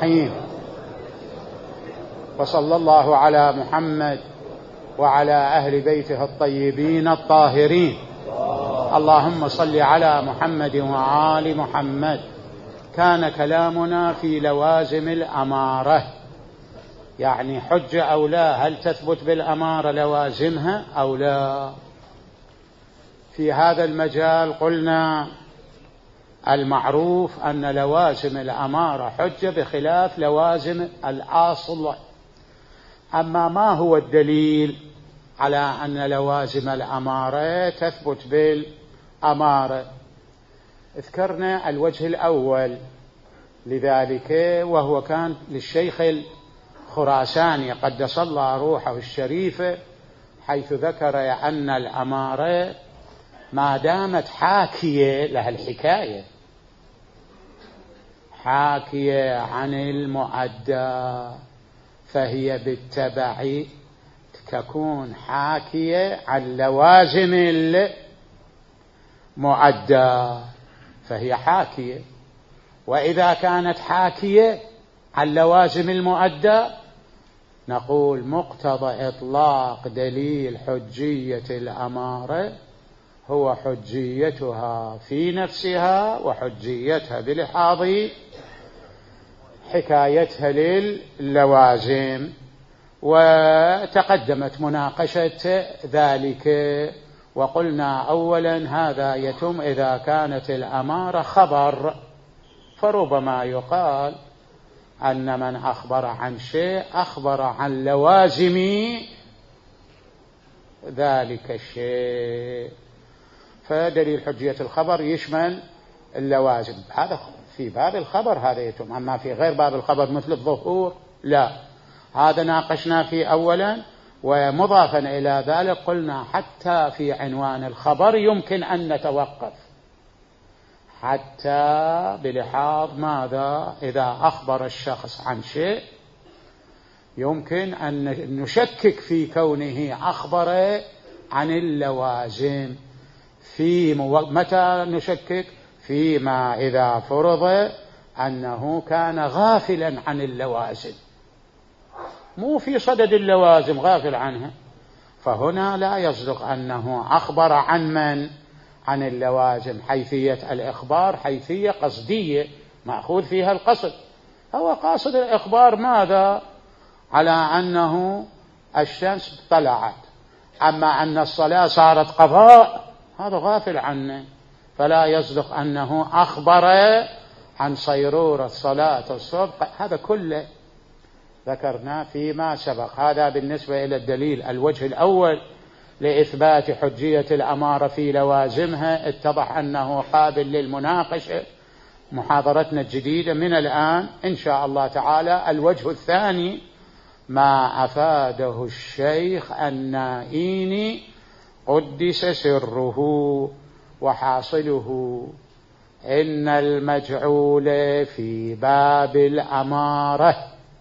الرحيم. وصلى الله على محمد وعلى أهل بيته الطيبين الطاهرين. اللهم صل على محمد وآل محمد. كان كلامنا في لوازم الأمارة، يعني حجة أو لا، هل تثبت بالأمارة لوازمها أو لا؟ في هذا المجال قلنا المعروف أن لوازم الأمارة حجة بخلاف لوازم الأصل. أما ما هو الدليل على أن لوازم الأمارة تثبت بالأمارة؟ ذكرنا الوجه الأول لذلك، وهو كان للشيخ الخراساني قدس الله روحه الشريفة، حيث ذكر أن الأمارة ما دامت حاكية لها الحكاية، حاكية عن المؤدى، فهي بالتبع تكون حاكية عن لوازم المؤدى، فهي حاكية. وإذا كانت حاكية عن لوازم المؤدى نقول مقتضى إطلاق دليل حجية الأمارة هو حجيتها في نفسها وحجيتها بلحاظ حكايتها للوازم. وتقدمت مناقشة ذلك، وقلنا أولا هذا يتم إذا كانت الأمارة خبر، فربما يقال أن من أخبر عن شيء أخبر عن لوازم ذلك الشيء، فدليل حجية الخبر يشمل اللوازم. هذا في باب الخبر هذا يتم، أما في غير باب الخبر مثل الظهور لا. هذا ناقشنا فيه أولا. ومضافا إلى ذلك قلنا حتى في عنوان الخبر يمكن أن نتوقف، حتى بلحاظ ماذا؟ إذا أخبر الشخص عن شيء يمكن أن نشكك في كونه أخبر عن اللوازم. متى نشكك؟ فيما إذا فرض أنه كان غافلا عن اللوازم، مو في صدد اللوازم غافل عنها، فهنا لا يصدق أنه أخبر عن من؟ عن اللوازم. حيثية الإخبار حيثية قصدية مأخوذ فيها القصد، هو قاصد الإخبار ماذا؟ على أنه الشمس طلعت، أما أن الصلاة صارت قضاء هذا غافل عنه، فلا يصدق أنه أخبر عن صيرورة صلاة الصبح. هذا كله ذكرنا فيما سبق. هذا بالنسبة إلى الدليل الوجه الأول لإثبات حجية الأمارة في لوازمها، اتضح أنه قابل للمناقشة. محاضرتنا الجديدة من الآن إن شاء الله تعالى الوجه الثاني ما أفاده الشيخ النائيني قدس سره، وحاصله إن المجعول في باب الأمارة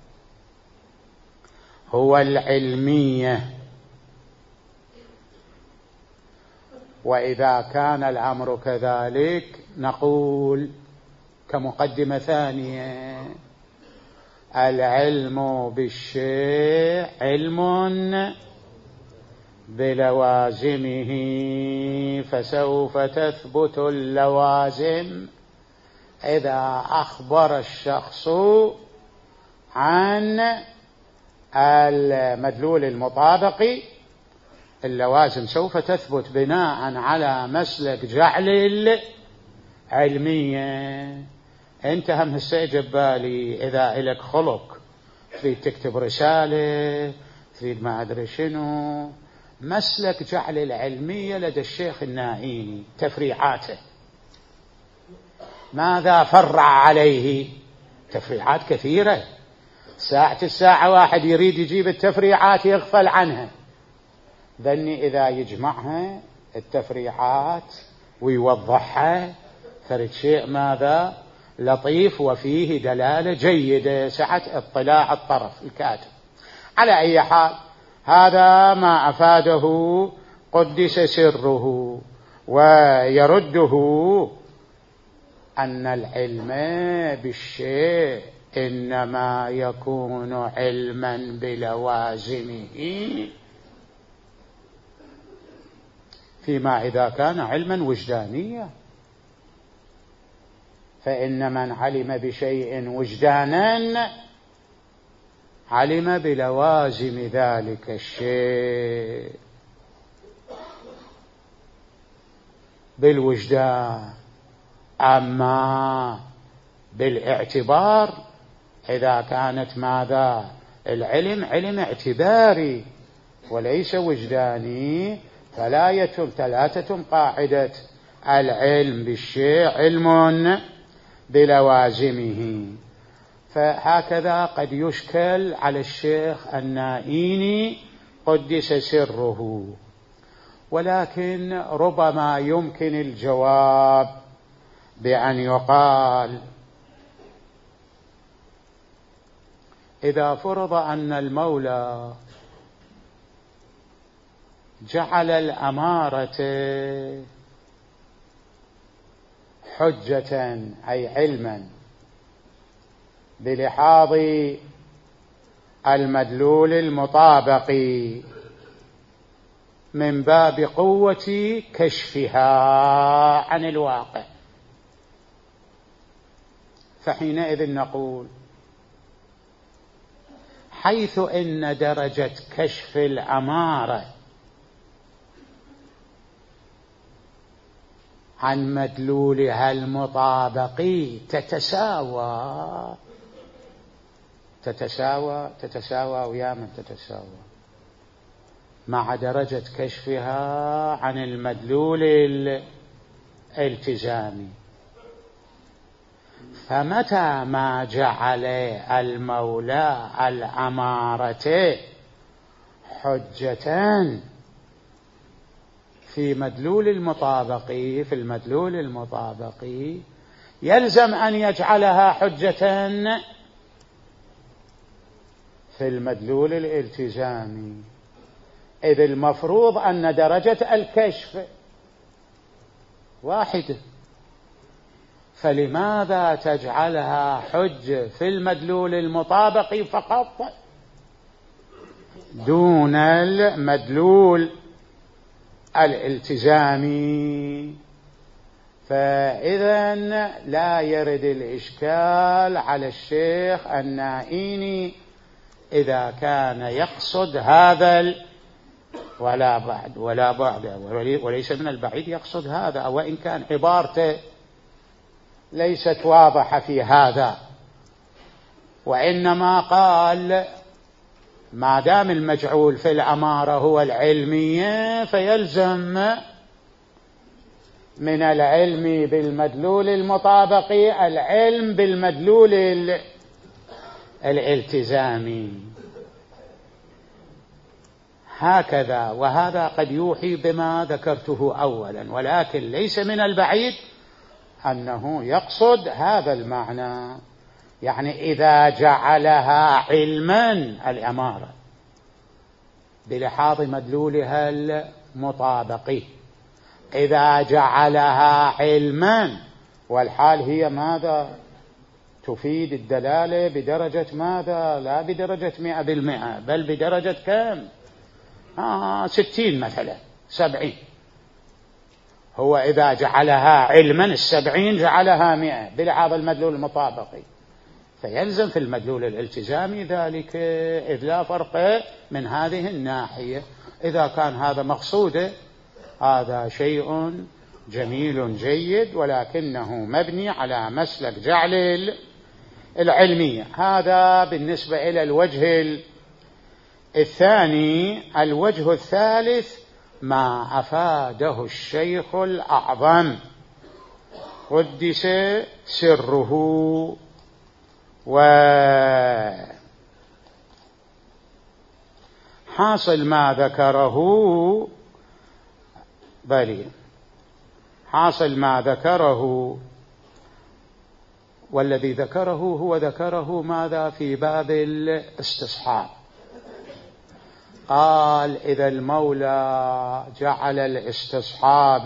هو العلمية. وإذا كان الأمر كذلك نقول كمقدمة ثانية: العلم بالشيء علم بلوازمه، فسوف تثبت اللوازم إذا أخبر الشخص عن المدلول المطابق. اللوازم سوف تثبت بناء على مسلك جعل العلمية. انت هم هسه جبالي إذا إلك خلق تريد تكتب رسالة، تريد ما أدري شنو، مسلك جعل العلمية لدى الشيخ النائيني تفريعاته ماذا فرع عليه؟ تفريعات كثيرة. الساعة واحد يريد يجيب التفريعات يغفل عنها. ذني إذا يجمعها التفريعات ويوضحها فرد شيء ماذا؟ لطيف وفيه دلالة جيدة سعة اطلاع الطرف الكاتب. على أي حال هذا ما أفاده قدس سره، ويرده أن العلم بالشيء إنما يكون علما بلوازمه فيما إذا كان علما وجدانيا، فإن من علم بشيء وجدانا علم بلوازم ذلك الشيء بالوجدان. أما بالاعتبار إذا كانت ماذا العلم علم اعتباري وليس وجداني فلا تتم قاعدة العلم بالشيء علم بلوازمه. فهكذا قد يشكل على الشيخ النائيني قدس سره، ولكن ربما يمكن الجواب بأن يقال إذا فرض أن المولى جعل الأمارة حجة أي علما بلحاظ المدلول المطابق من باب قوة كشفها عن الواقع، فحينئذ نقول حيث إن درجة كشف الأمارة عن مدلولها المطابق تتساوى ويا من تتساوى مع درجة كشفها عن المدلول الالتزامي. فمتى ما جعل المولى الأمارة حجة في المدلول المطابق يلزم أن يجعلها حجة في المدلول الالتزامي، إذ المفروض أن درجة الكشف واحدة، فلماذا تجعلها حجة في المدلول المطابق فقط دون المدلول الالتزامي؟ فإذا لا يرد الإشكال على الشيخ النائيني إذا كان يقصد هذا ولا بعد وليس من البعيد يقصد هذا، وإن كان عبارته ليست واضحة في هذا، وإنما قال ما دام المجعول في الأمارة هو العلمية فيلزم من العلم بالمدلول المطابق العلم بالمدلول الالتزامي. هكذا، وهذا قد يوحي بما ذكرته أولا، ولكن ليس من البعيد أنه يقصد هذا المعنى، يعني إذا جعلها علما الأمارة بلحاظ مدلولها المطابق، إذا جعلها علما والحال هي ماذا تفيد الدلالة بدرجة ماذا؟ لا بدرجة 100%، بل بدرجة كم؟ 60 مثلا 70. هو إذا جعلها علما 70 جعلها 100 بلحاظ المدلول المطابقي، فيلزم في المدلول الالتزامي ذلك، إذ لا فرق من هذه الناحية. إذا كان هذا مقصوده هذا شيء جميل جيد، ولكنه مبني على مسلك جعل العلمية. هذا بالنسبة إلى الوجه الثاني. الوجه الثالث ما أفاده الشيخ الأعظم قدس سره، وحاصل ما ذكره والذي ذكره هو ذكره ماذا في باب الاستصحاب. قال إذا المولى جعل الاستصحاب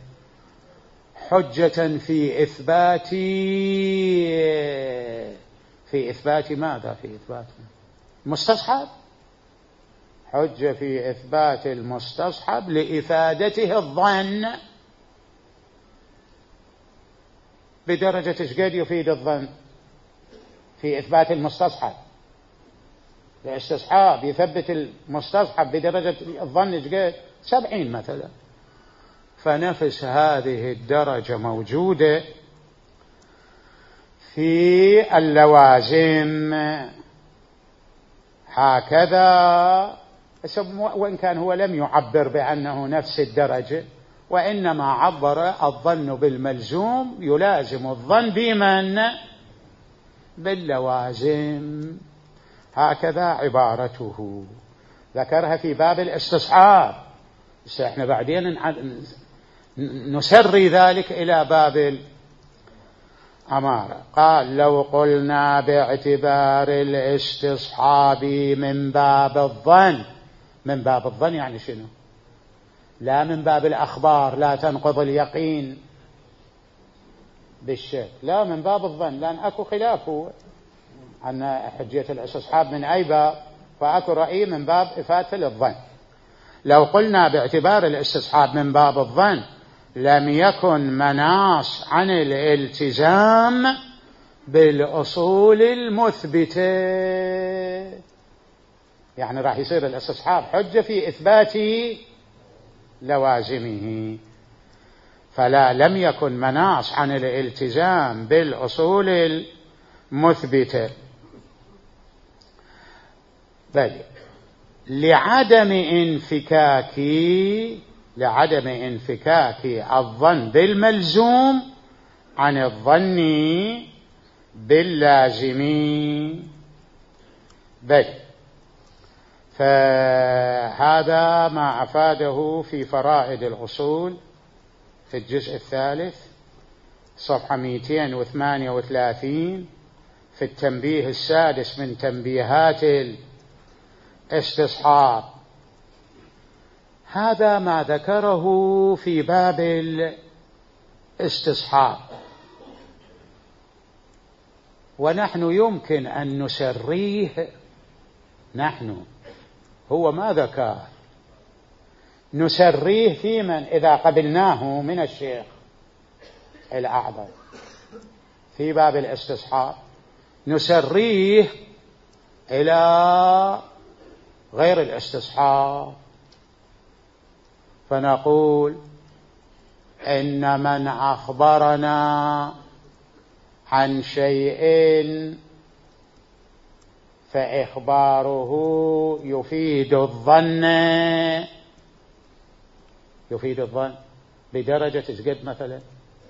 حجة في إثبات في إثبات ماذا؟ في إثبات مستصحب، حجة في إثبات المستصحب لإفادته الظن بدرجة إيش قد يفيد الظن في إثبات المستصحب. الاستصحاب يثبت المستصحب بدرجة الظن إيش قد 70 مثلا، فنفس هذه الدرجة موجودة في اللوازم هكذا، وإن كان هو لم يعبر بأنه نفس الدرجة، وإنما عبر الظن بالملزوم يلازم الظن بمن؟ باللوازم، هكذا عبارته ذكرها في باب الاستصحاب. احنا بعدين نسري ذلك إلى باب الأمارة. قال لو قلنا باعتبار الاستصحاب من باب الظن، من باب الظن يعني شنو؟ لا من باب الأخبار، لا تنقض اليقين بالشك، لا من باب الظن، لأن أكو خلافه أن حجية الاستصحاب من أي باب، فأكو رأي من باب إفادة للظن. لو قلنا باعتبار الاستصحاب من باب الظن لم يكن مناص عن الالتزام بالأصول المثبتة، يعني راح يصير الاستصحاب حجة في إثبات لوازمه، فلا لم يكن مناص عن الالتزام بالأصول المثبتة، بل لعدم انفكاك الظن بالملزوم عن الظن باللازم. بل فهذا ما أفاده في فرائد الأصول في الجزء الثالث صفحة 238 في التنبيه السادس من تنبيهات الاستصحاب. هذا ما ذكره في باب الاستصحاب، ونحن يمكن أن نسريه، نحن هو ما ذكر، نسريه في من إذا قبلناه من الشيخ الأعظم في باب الاستصحاب، نسريه إلى غير الاستصحاب، فنقول إن من أخبرنا عن شيء فإخباره يفيد الظن بدرجة قد مثلا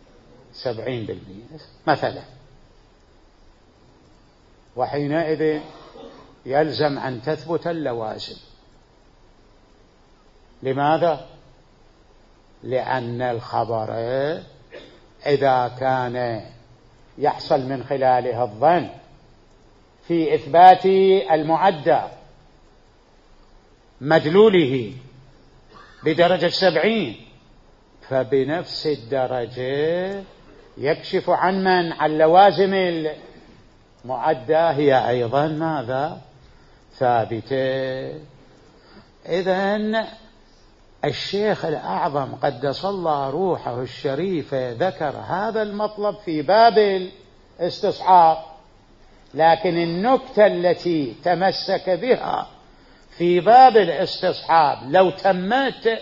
70% مثلا، وحينئذ يلزم أن تثبت اللوازم. لماذا؟ لأن الخبر إذا كان يحصل من خلاله الظن في إثبات المعدى مدلوله بدرجة 70، فبنفس الدرجة يكشف عن من؟ عن لوازم المعدى هي أيضا ماذا؟ ثابتة. إذن الشيخ الأعظم قدس الله روحه الشريفة ذكر هذا المطلب في باب الاستصحاب، لكن النكتة التي تمسك بها في باب الاستصحاب لو تمت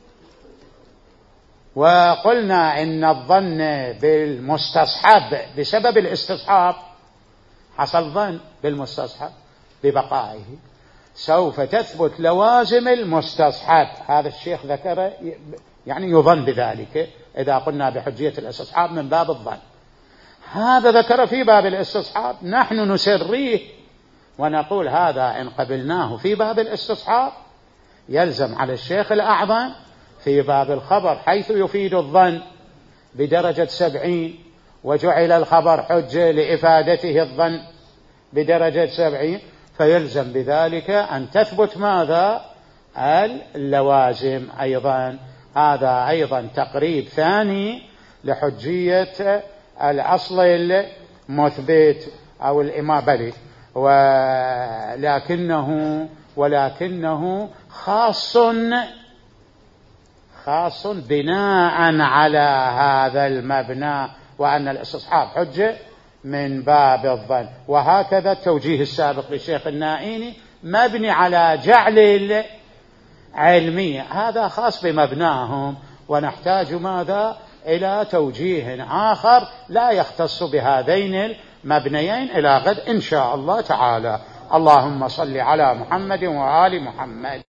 وقلنا إن الظن بالمستصحب بسبب الاستصحاب، حصل ظن بالمستصحب ببقائه، سوف تثبت لوازم المستصحب. هذا الشيخ ذكر يعني يظن بذلك إذا قلنا بحجية الاستصحاب من باب الظن، هذا ذكر في باب الاستصحاب، نحن نسريه ونقول هذا إن قبلناه في باب الاستصحاب يلزم على الشيخ الأعظم في باب الخبر حيث يفيد الظن بدرجة 70 وجعل الخبر حجة لإفادته الظن بدرجة 70، فيلزم بذلك أن تثبت ماذا؟ اللوازم أيضا. هذا أيضا تقريب ثاني لحجية الأصل المثبت أو الإمام بلي، ولكنه خاص بناء على هذا المبنى، وأن الاستصحاب حجة من باب الظن. وهكذا التوجيه السابق للشيخ النائيني مبني على جعل العلمية، هذا خاص بمبناهم، ونحتاج ماذا إلى توجيه آخر لا يختص بهذين المبنيين إلى غد إن شاء الله تعالى. اللهم صل على محمد وآل محمد.